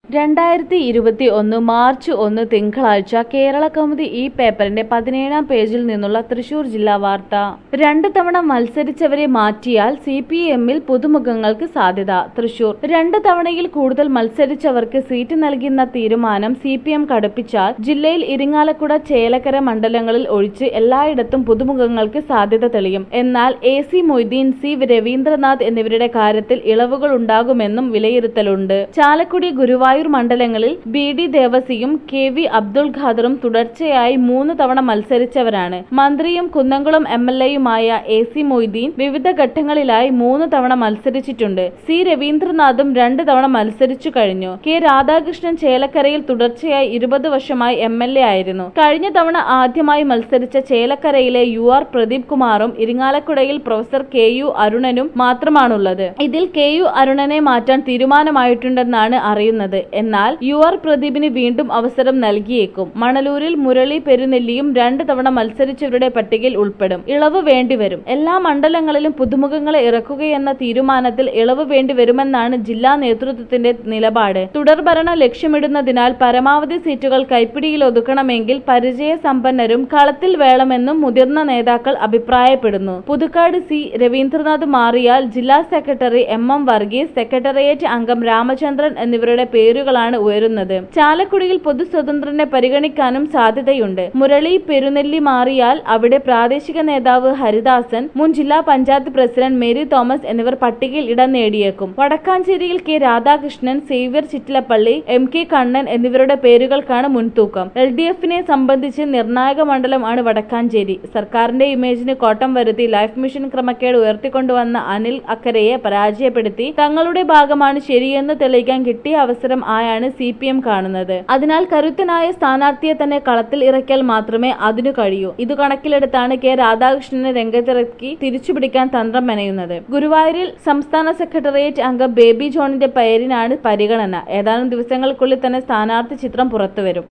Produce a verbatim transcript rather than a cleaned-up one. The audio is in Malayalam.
രണ്ടായിരത്തി ഇരുപത്തി ഒന്ന് മാർച്ച് ഒന്ന് തിങ്കളാഴ്ച കേരള കൗമുദി ഈ പേപ്പറിന്റെ പതിനേഴാം പേജിൽ നിന്നുള്ള തൃശൂർ ജില്ലാ വാർത്ത. രണ്ട് തവണ മത്സരിച്ചവരെ മാറ്റിയാൽ സി പി എമ്മിൽ പുതുമുഖങ്ങൾക്ക് സാധ്യത. തൃശൂർ. രണ്ട് തവണയിൽ കൂടുതൽ മത്സരിച്ചവർക്ക് സീറ്റ് നൽകുന്ന തീരുമാനം സി പി എം കടുപ്പിച്ചാൽ ജില്ലയിൽ ഇരിങ്ങാലക്കുട, ചേലക്കര മണ്ഡലങ്ങളിൽ ഒഴിച്ച് എല്ലായിടത്തും പുതുമുഖങ്ങൾക്ക് സാധ്യത തെളിയും. എന്നാൽ A C Moideen, C Raveendranath എന്നിവരുടെ കാര്യത്തിൽ ഇളവുകൾ ഉണ്ടാകുമെന്നും വിലയിരുത്തലുണ്ട്. ചാലക്കുടി, ഗുരുവായൂർ മണ്ഡലങ്ങളിൽ ബി ഡി ദേവസിയും കെ വി അബ്ദുൾ ഖാദറും തുടർച്ചയായി മൂന്ന് തവണ മത്സരിച്ചവരാണ്. മന്ത്രിയും കുന്നംകുളം എം എൽ എയുമായ എ സി മൊയ്തീൻ വിവിധ ഘട്ടങ്ങളിലായി മൂന്ന് തവണ മത്സരിച്ചിട്ടുണ്ട്. സി രവീന്ദ്രനാഥും രണ്ട് തവണ മത്സരിച്ചു കഴിഞ്ഞു. കെ രാധാകൃഷ്ണൻ ചേലക്കരയിൽ തുടർച്ചയായി ഇരുപത് വർഷമായി എം എൽ എ ആയിരുന്നു. കഴിഞ്ഞ തവണ ആദ്യമായി മത്സരിച്ച ചേലക്കരയിലെ യു ആർ പ്രദീപ് കുമാറും ഇരിങ്ങാലക്കുടയിൽ പ്രൊഫസർ കെ യു അരുണനും മാത്രമാണുള്ളത്. ഇതിൽ കെ യു അരുണനെ മാറ്റാൻ തീരുമാനമായിട്ടുണ്ടെന്നാണ് അറിയുന്നത്. എന്നാൽ യു ആർ പ്രദീപിന് വീണ്ടും അവസരം നൽകിയേക്കും. മണലൂരിൽ മുരളി പെരുന്നെല്ലിയും രണ്ട് തവണ മത്സരിച്ചവരുടെ പട്ടികയിൽ ഉൾപ്പെടും. ഇളവ് വേണ്ടിവരും. എല്ലാ മണ്ഡലങ്ങളിലും പുതുമുഖങ്ങളെ ഇറക്കുകയെന്ന തീരുമാനത്തിൽ ഇളവ് വേണ്ടിവരുമെന്നാണ് ജില്ലാ നേതൃത്വത്തിന്റെ നിലപാട്. തുടർഭരണം ലക്ഷ്യമിടുന്നതിനാൽ പരമാവധി സീറ്റുകൾ കൈപ്പിടിയിലൊതുക്കണമെങ്കിൽ പരിചയസമ്പന്നരും കളത്തിൽ വേണമെന്നും മുതിർന്ന നേതാക്കൾ അഭിപ്രായപ്പെടുന്നു. പുതുക്കാട് സി രവീന്ദ്രനാഥ് മാറിയാൽ ജില്ലാ secretary M M Varghese, secretariat അംഗം രാമചന്ദ്രൻ എന്നിവരുടെ പേരുകളാണ് ഉയരുന്നത്. ചാലക്കുടിയിൽ പൊതു സ്വതന്ത്രനെ പരിഗണിക്കാനും സാധ്യതയുണ്ട്. മുരളി പെരുന്നെല്ലി മാറിയാൽ അവിടെ പ്രാദേശിക നേതാവ് ഹരിദാസൻ, മുൻ ജില്ലാ പഞ്ചായത്ത് പ്രസിഡന്റ് മേരി തോമസ് എന്നിവർ പട്ടികയിൽ ഇടം നേടിയേക്കും. വടക്കാഞ്ചേരിയിൽ K Radhakrishnan, Xavier Chittilappilly, M K Kannan എന്നിവരുടെ പേരുകൾക്കാണ് മുൻതൂക്കം. എൽ ഡി എഫിനെ സംബന്ധിച്ച് നിർണായക മണ്ഡലം ആണ് വടക്കാഞ്ചേരി. സർക്കാരിന്റെ ഇമേജിന് കോട്ടം വരുത്തി ലൈഫ് മിഷൻ ക്രമക്കേട് ഉയർത്തിക്കൊണ്ടുവന്ന അനിൽ അക്കരയെ പരാജയപ്പെടുത്തി തങ്ങളുടെ ഭാഗമാണ് ശരിയെന്ന് തെളിയിക്കാൻ കിട്ടിയ അവസരം ആയാണ് സി പി എം കാണുന്നത്. അതിനാൽ കരുത്തനായ സ്ഥാനാർത്ഥിയെ തന്നെ കളത്തിൽ ഇറക്കിയാൽ മാത്രമേ അതിനു കഴിയൂ. ഇത് കണക്കിലെടുത്താണ് കെ രാധാകൃഷ്ണനെ രംഗത്തിറക്കി തിരിച്ചുപിടിക്കാൻ തന്ത്രം മെനയുന്നത്. ഗുരുവായൂരിൽ സംസ്ഥാന സെക്രട്ടേറിയറ്റ് അംഗം ബേബി ജോണിന്റെ പേരിനാണ് പരിഗണന. ഏതാനും ദിവസങ്ങൾക്കുള്ളിൽ തന്നെ സ്ഥാനാർത്ഥി ചിത്രം പുറത്തുവരും.